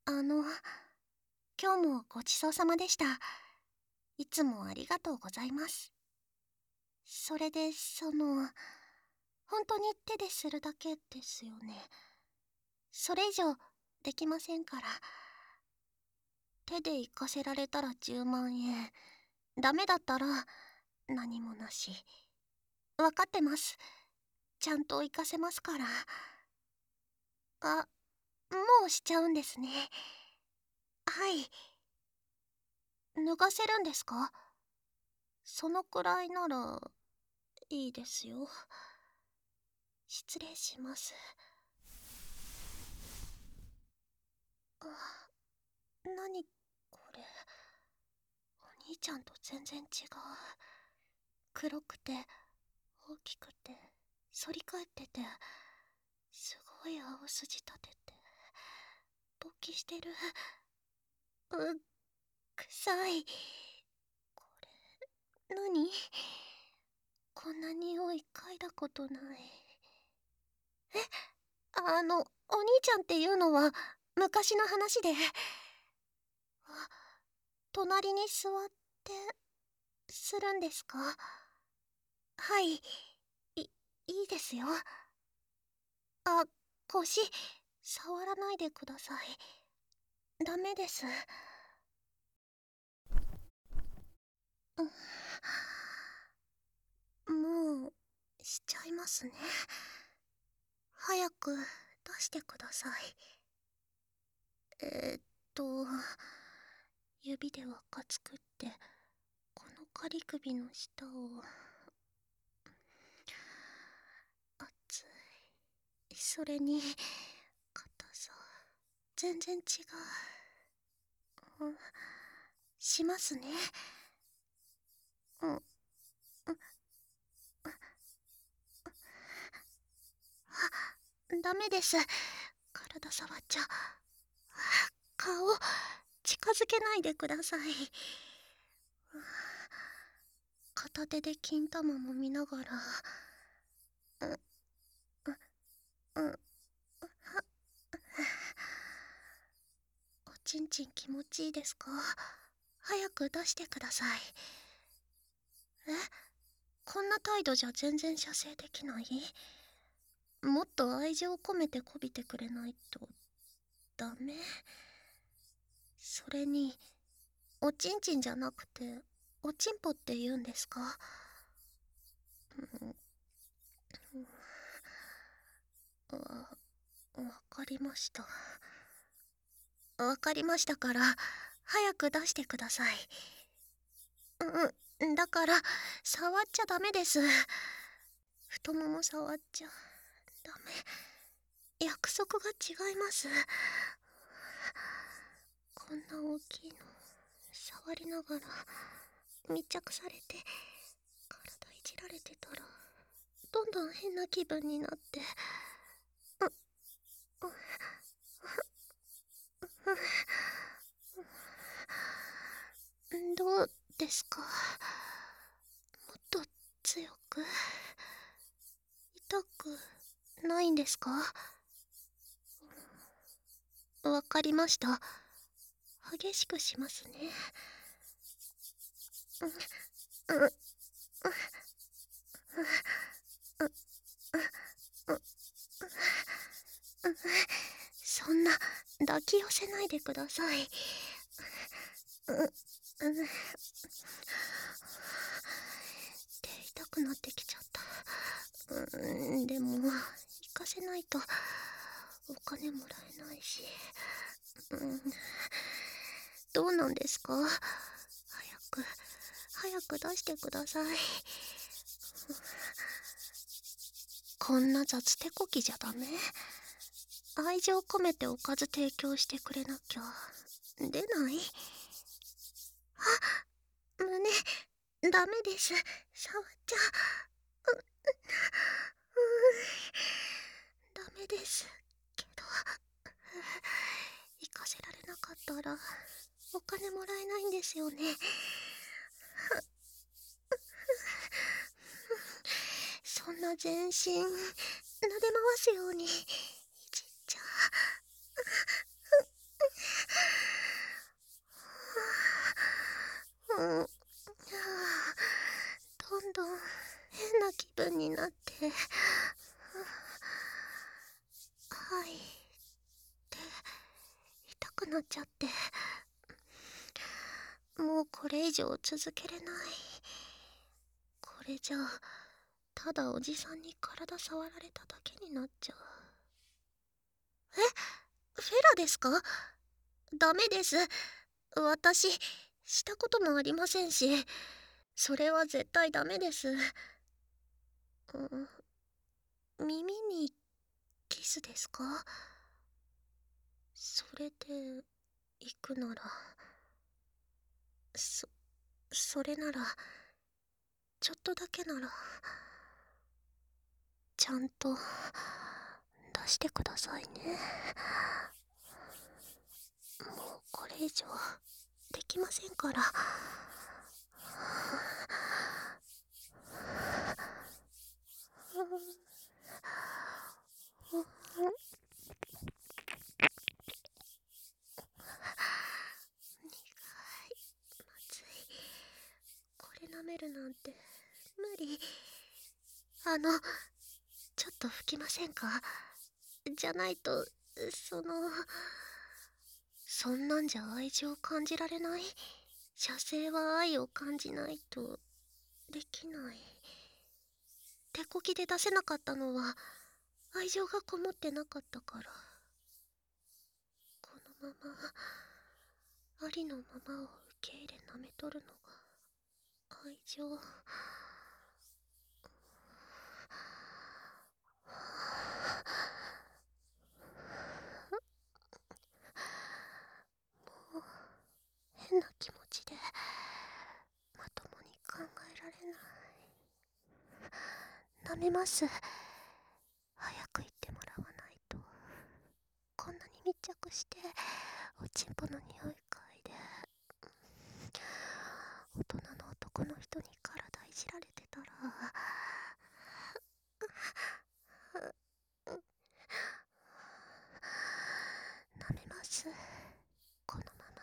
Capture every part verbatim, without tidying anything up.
あの、今日もごちそうさまでした。いつもありがとうございます。それで、その、本当に手でするだけですよね。それ以上できませんから。手で行かせられたらじゅうまんえん。ダメだったら何もなし。わかってます。ちゃんと行かせますから。あ、もうしちゃうんですね。はい。脱がせるんですか？そのくらいならいいですよ。失礼します。あ、何これ。お兄ちゃんと全然違う。黒くて大きくて反り返ってて、すごい青筋立てて勃起してる。うっ、臭い。これ何？こんな匂い嗅いだことない。え、あのお兄ちゃんっていうのは昔の話で。あ、隣に座ってするんですか？はい、いいいですよ。あ、腰触らないでください。ダメです。うん、もうしちゃいますね。早く出してください。えー、っと指で輪っか作ってこの仮首の下を。熱い。それに硬さ全然違う。うん、しますね。うん、うん、あ、ダメです。体触っちゃ。顔近づけないでください。片手で金玉も見ながら。うん、うん、うん、おちんちん気持ちいいですか？早く出してください。え、こんな態度じゃ全然射精できない？もっと愛情込めてこびてくれないとダメ？それにおちんちんじゃなくておちんぽって言うんですか？うん、わ、わかりました。わかりましたから、早く出してください。うん、だから、触っちゃダメです。太もも触っちゃダメ。約束が違います。こんな大きいの、触りながら、密着されて、体いじられてたら、どんどん変な気分になって。う、う、う、どうですか？もっと強く。痛くないんですか？わかりました。激しくしますね。う、う、う、う、う、そんな抱き寄せないでください。う、う、手痛くなってきちゃった。うん、でも行かせないとお金もらえないし。うん、どうなんですか？早く早く出してください。こんな雑手こきじゃダメ？愛情込めておかず提供してくれなきゃ出ない？あ、胸ダメです。触っちゃう、う、ダメですけど、行かせられなかったらお金もらえないんですよね。そんな全身撫で回すようにいじっちゃくなっちゃって、もうこれ以上続けれない。これじゃあただおじさんに体触られただけになっちゃう。え、フェラですか？ダメです。私したこともありませんし、それは絶対ダメです。うん、耳にキスですか？それで行くなら、そそれなら、ちょっとだけならちゃんと出してくださいね。もうこれ以上できませんから。まずい。これ舐めるなんて無理。あの、ちょっと吹きませんか？じゃないと、その、そんなんじゃ愛情感じられない。射精は愛を感じないとできない。手こきで出せなかったのは愛情がこもってなかったから。このままありのままを受け入れ舐めとるのが愛情。もう変な気持ちでまともに考えられない。舐めます。早く言ってもらわないと。こんなに密着しておちんぽの匂い嗅いで、大人の男の人に体いじられてたら、舐めます。このまま。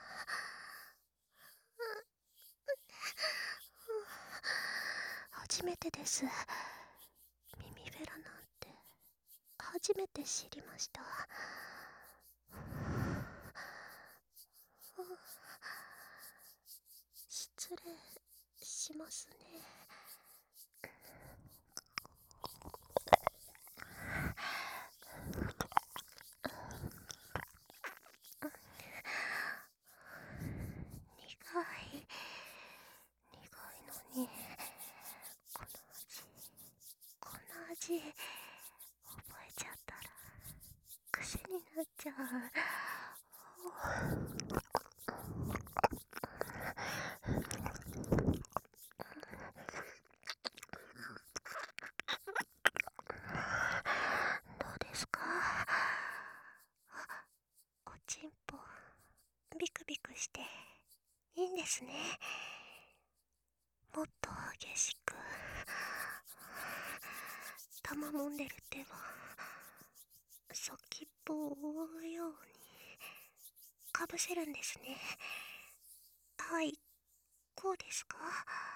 初めてです。耳フェラなんて初めて知りました。失礼しますね。苦い苦いのに、この味この味覚えちゃったら癖になっちゃう。どうですか？おちんぽビクビクしていいんですね。もっと激しく玉もんでる手は先っぽを覆うようにかぶせるんですね。はい、こうですか？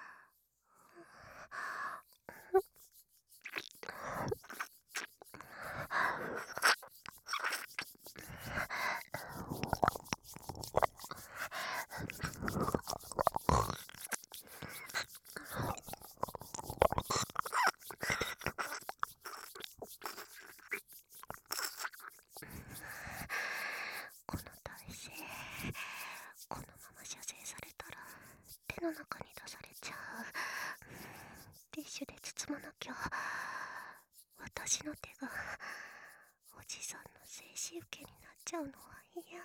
この体勢、このまま射精されたら手の中に出されちゃう。ティッシュで包まなきゃ。私の手がおじさんの精子受けになっちゃうのは嫌。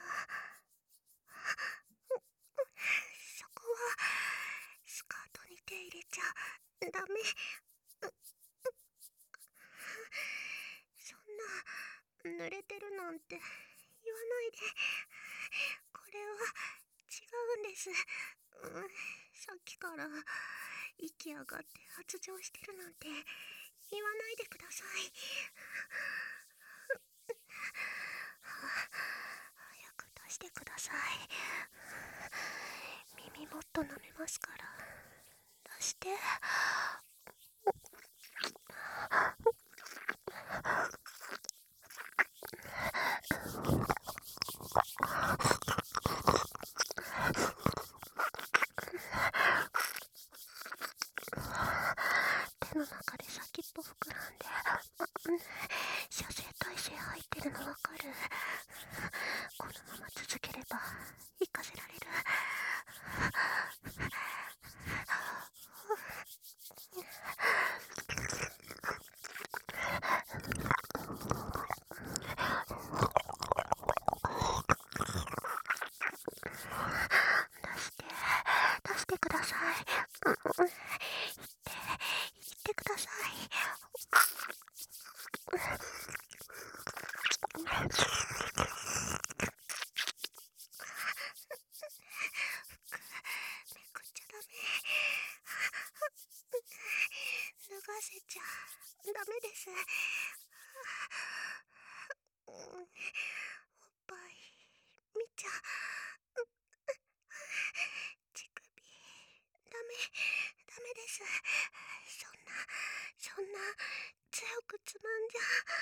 そこはスカートに手入れちゃダメ。そんな濡れてるなんて言わないで。これは違うんです。うん、さっきから息上がって発情してるなんて言わないでください。早く出してください。耳もっと舐めますから出して。 せちゃダメです。うん、おっぱい見ちゃ乳首ダメダメです。そんなそんな強くつまんじゃ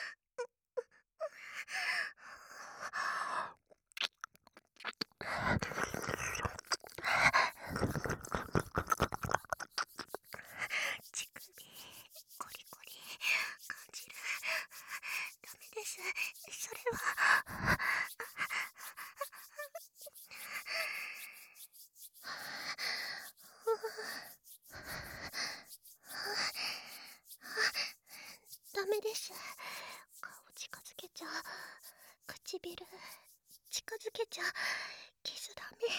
乳首コリコリ感じる。ダメです。それはダメです。顔近づけちゃ唇近づけちゃキスダメ。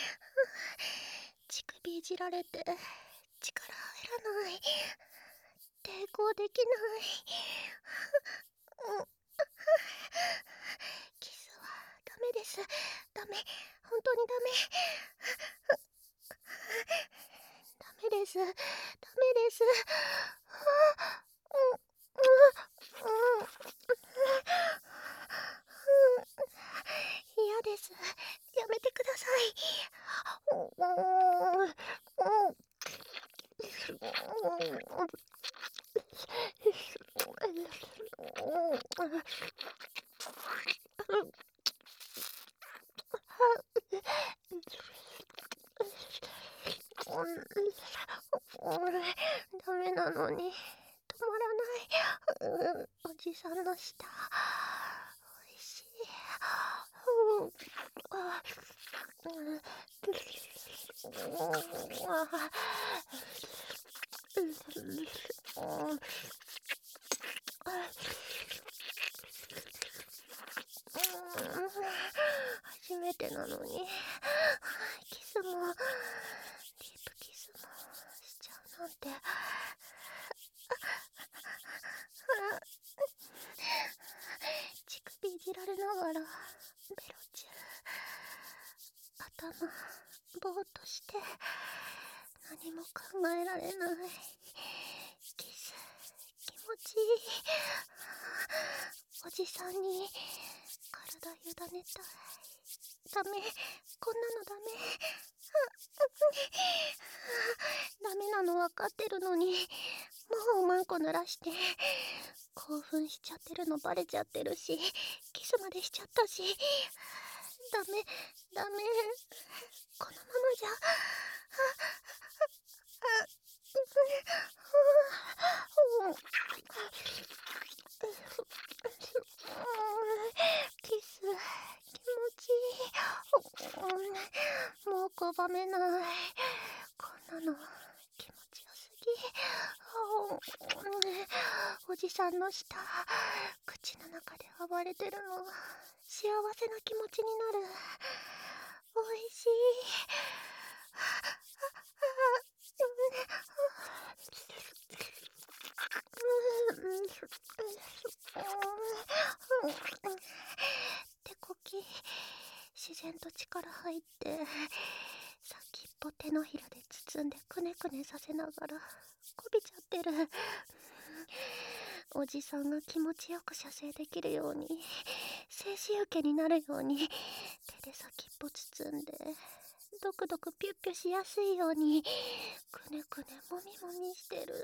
乳首いじられて力入らない。抵抗できない。キスはダメです。ダメ。本当にダメ。ダメです。ダメです。嫌です。やめてください。ダメなのに止まらない。おじさんの舌おいしい。初めてなのにキスもディープキスもしちゃうなんて。乳首いじられながらベロチュー。頭ぼーっとして何も考えられない。キス気持ちいい。おじさんに体委ねたい。ダメ、こんなのダメ。ダメなの分かってるのにもうおまんこ濡らして興奮しちゃってるのバレちゃってるし、キスまでしちゃったし、ダメダメ、このままじゃキス気持ちいい。もう拒めない。こんなの気持ちよすぎ。おじさんの舌口の中で暴れてるの幸せな気持ちになる。おいしい。手こき自然と力入って先っぽ手のひらで包んでくねくねさせながらこびちゃってる。おじさんが気持ちよく射精できるように、静止受けになるように手で先っぽ包んでドクドクピュッピュしやすいようにくねくねもみもみしてる。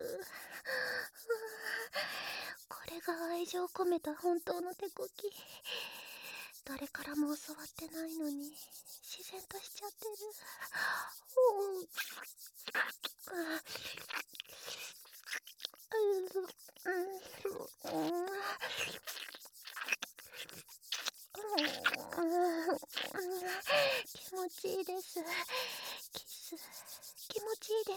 これが愛情込めた本当の手こき。誰からも教わってないのに自然としちゃってる。気持ちいいです。キス気持ちいいです。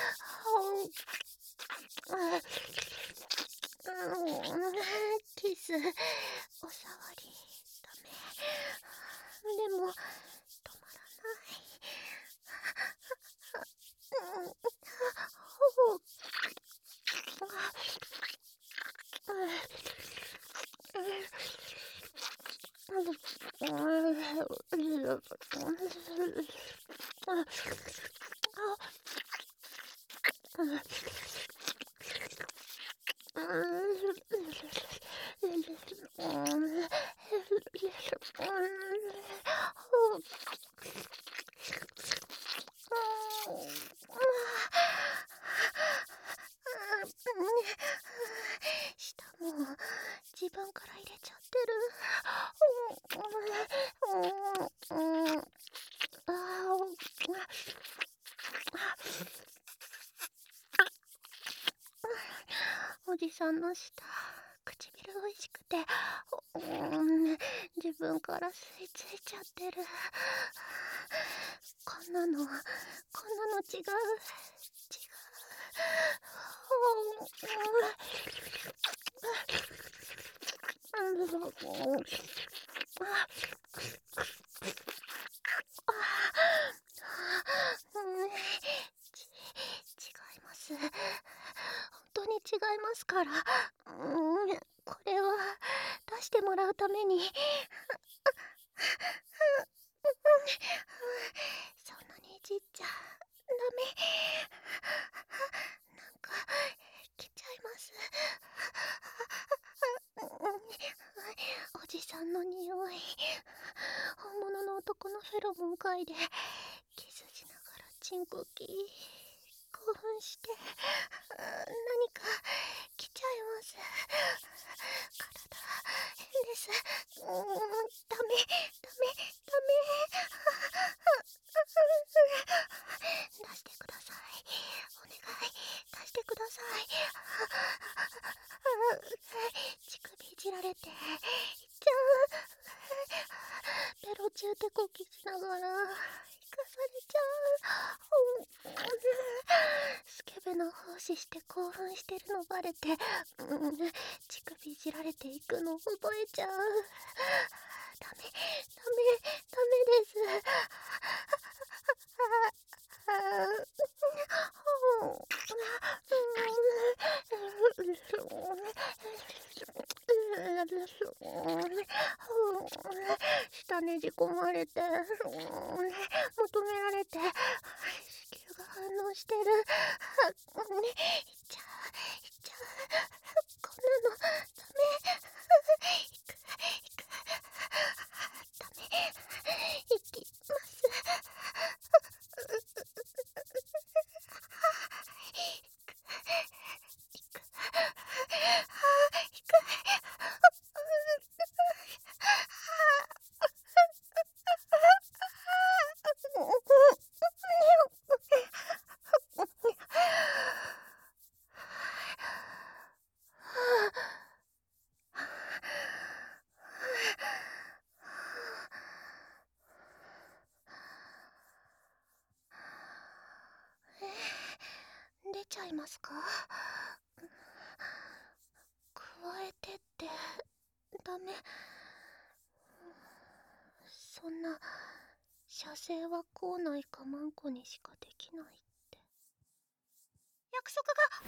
キスおさわりダメ。でも止まらない。 舌も自分から入れちゃってる。おじさんの舌、唇おいしくて、自分から吸い付いちゃってる。こんなの、こんなの違う。違う。ち、違います。本当に違いますから。うん、これは出してもらうために。そんなにいじっちゃダメ。なんか来ちゃいます。おじさんの匂い、本物の男のフェロモン嗅いでキスしながらチンコキ興奮して、何か来ちゃいます。体変です。うん、ダメダメダメ。出してください。お願い、出してください。乳首いじられていっちゃう。ベロ中手こきしながら生かされちゃう。スケベな奉仕して興奮してるのバレて、うん、乳首いじられていくの覚えちゃう。ダメダメダメです。下ねじ込まれて、求められて、子宮が反応してる。いっちゃう、いっちゃう。こんなのダメ。いく、いく。ダメ。いきます。出ちゃいますか？加えてってダメ。そんな射精は校内かマンコにしかできないって約束が。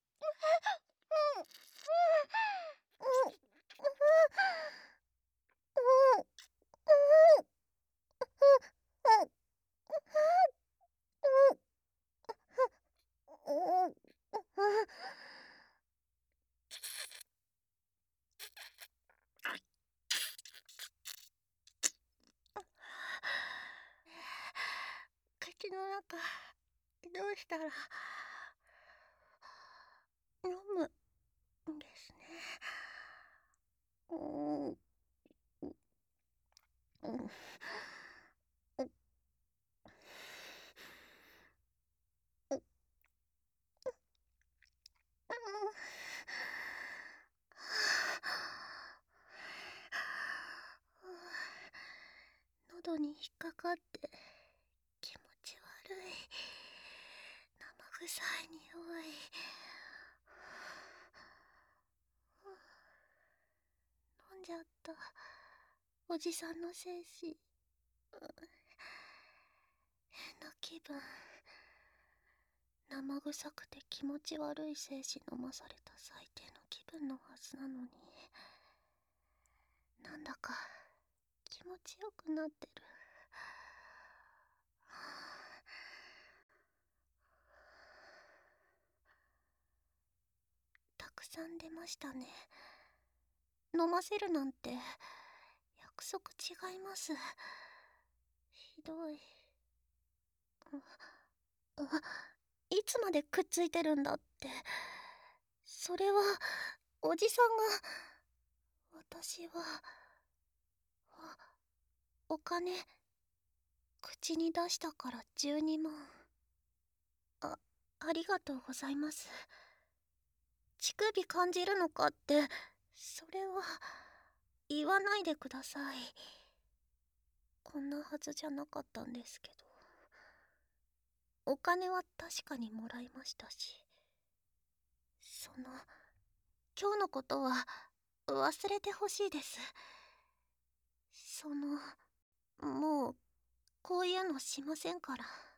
口の中どうしたら飲むんですね。うんうん、喉に引っかかって気持ち悪い。生臭い匂い。飲んじゃった。おじさんの精子。変な気分。生臭くて気持ち悪い精子飲まされた最低の気分のはずなのに、なんだか気持ちよくなってる。たくさん出ましたね。飲ませるなんて約約束違います。ひどい。あ、いつまでくっついてるんだって。それはおじさんが。私はあお金口に出したからじゅうにまん。あありがとうございます。乳首感じるのかって、それは言わないでください。こんなはずじゃなかったんですけど。お金は確かにもらいましたし、その今日のことは忘れてほしいです。そのもうこういうのしませんから。